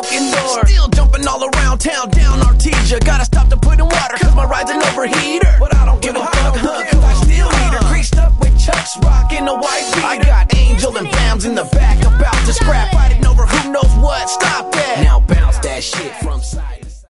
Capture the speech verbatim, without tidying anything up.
broken door. Still jumping all around town, down Artesia. Gotta stop to put in water, cause my ride's an overheater. But I don't give a fuck, huh, cause I still need her. Creased up with Chucks, rocking a white beater. I got Angel and Bams in the back, about to scrap, fighting over who knows what. Stop that. Now bounce that shit from side.